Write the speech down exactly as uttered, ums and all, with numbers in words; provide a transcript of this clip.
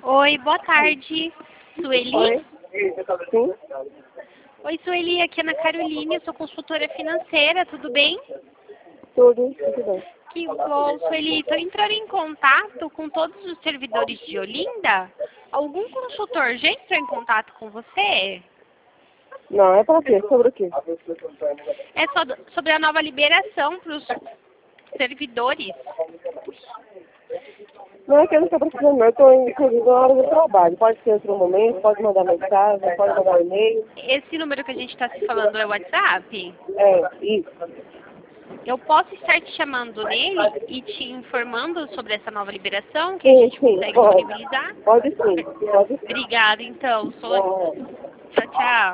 Oi, boa tarde. Sueli? Oi? Sim? Oi, Sueli, aqui é Ana Caroline, eu sou consultora financeira, tudo bem? Tudo, tudo bem. Que bom, Sueli. Estou entrando em contato com todos os servidores de Olinda. Algum consultor já entrou em contato com você? Não, é pra quê? Sobre o quê? É só sobre a nova liberação para os servidores. Não é que eu não estou precisando, não. Eu estou, inclusive, na hora do trabalho. Pode ser outro momento, pode mandar mensagem, pode mandar e-mail. Esse número que a gente está se falando é o WhatsApp? É, isso. Eu posso estar te chamando nele e te informando sobre essa nova liberação que a Sim, gente sim, consegue pode. disponibilizar? Pode sim, pode sim. Obrigada, então. Sou... É. Tchau, tchau.